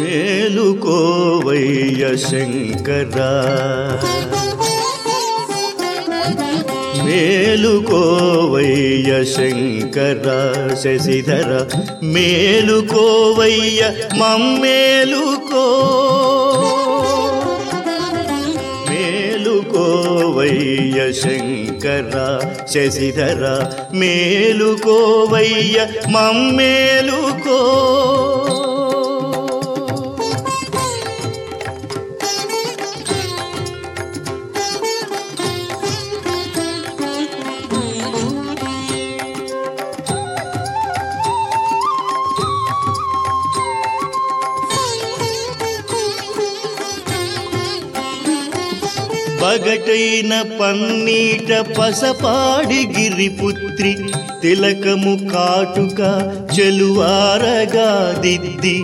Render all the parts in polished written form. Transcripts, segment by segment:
మేలుకోవయ్య శంకరా, మేలుకోవయ్య శంకరా శశిధర, మేలుకోవయ్య మమ్మేలుకో, మేలుకోవయ్య శంకరా శశిధర, మేలుకోవయ్య మమ్మేలుకో. పగటైన పన్నీట పసపాడి గిరిపుత్రి, తిలకము కాటుక చెలువారగా దిద్ది,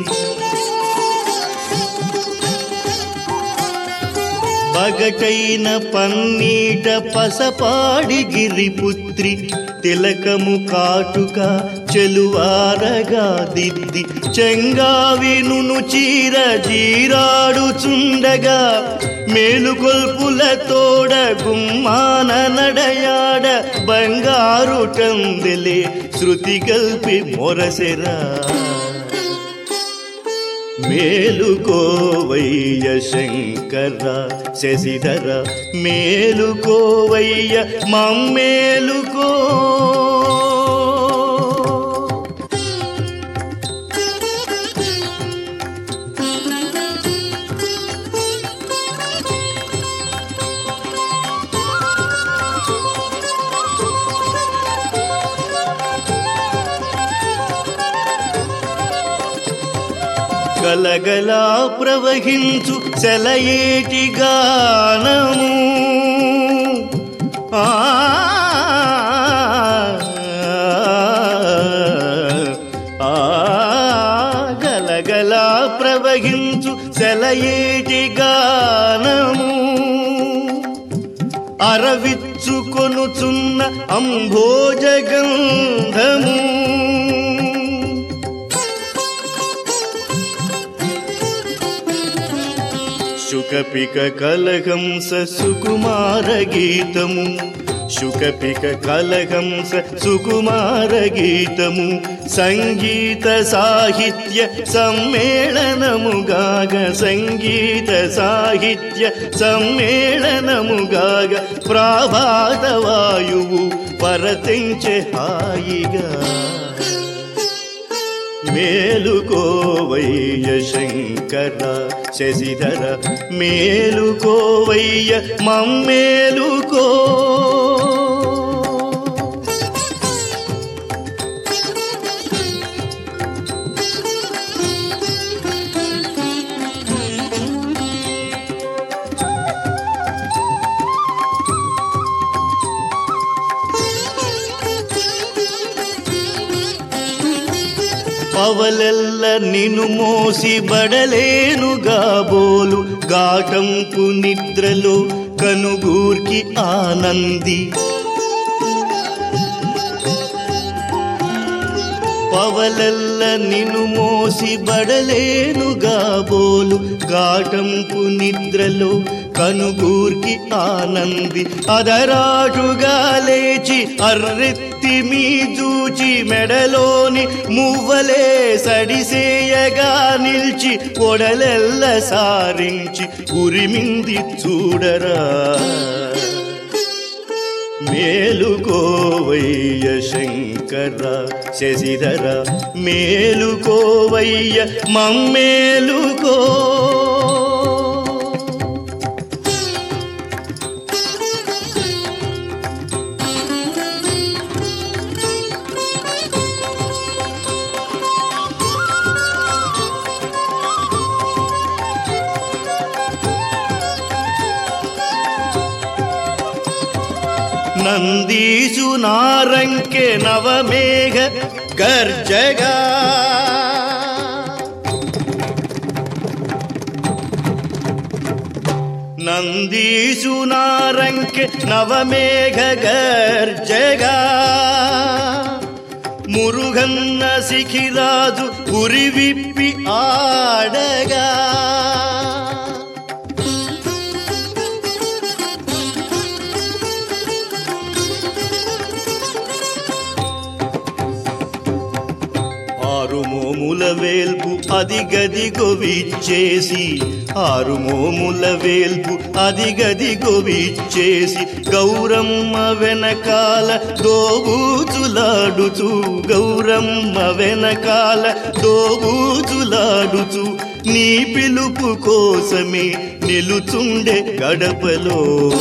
పగటైన పన్నీట పసపాడి గిరిపుత్రి, తిలకము కాటుక చెలువారగా దిద్ది, చెంగావిను చీర జీరాడుచుండగా, మేలుకొల్పుల తోడ గుమ్మాన నడయాడ, బంగారు టందెలే శృతి కల్పి మొరసెరా. మేలుకోవయ్య శంకరా శశిధర, మేలుకోవయ్య మమ్మేలుకో. గలగలా ప్రవహించు సెలయేటి గానము, గలగలా ప్రవహించు సెలయేటి గానము, అరవిచ్చుకొనుచున్న అంభోజగంధము, శుకపిక కలహంస సుకుమార గీతము, శుకపిక కలహంస సుకుమార గీతము, సంగీత సాహిత్య సమ్మేళనముగాగ, సంగీత సాహిత్య సమ్మేళనముగాగ, ప్రాభాత వాయువు పరతించె హాయిగా. మేలుకోవయ్య శంకరా శశిధర, మేలుకోవయ్య మమ్మేలుకో. పవలెల్ల నిను మోసి బడలేనుగా బోలు, గాటంపు నిద్రలో కనుగూర్కి ఆనంది, పవలెల్ల నిను మోసి బడలేనుగా బోలు, గాటంపు నిద్రలో కనుగూర్కి ఆనంది, అదరాటుగా లేచి అర్రెత్తి మీ జూచి, మెడలోని మువ్వలే సడిసేయగా నిల్చి, కొడలెల్ల సారించి ఉరిమింది చూడరా. మేలుకోవయ్య శంకరా శశిధర, మేలుకోవయ్య మమ్మేలుకో. నందీసు నారంకె నవమేఘ గర్జగా, నందీసు నారంకె నవమేఘ గర్జగా, మురుగన్న శిఖిరాజు పురి విప్పి ఆడగా ఆరుమోముల వేల్పు అదిగదిగో విచ్చేసి ఆరుమోముల వేల్పు అదిగదిగో విచ్చేసి గౌరమ్మ వెనకాల దోబూచులాడుచు గౌరమ్మ వెనకాల దోబూచులాడుచు నీ పిలుపు కోసమే నిలుచుండే గడపలో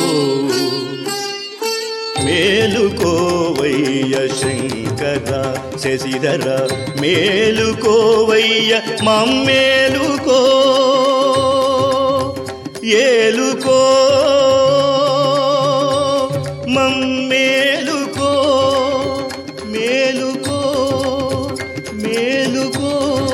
మేలుకోవయ్య శంకర శశిధర మేలుకోవయ్య మమ్మేలుకో ఏలుకో మమ్మేలుకో మేలుకో మేలుకో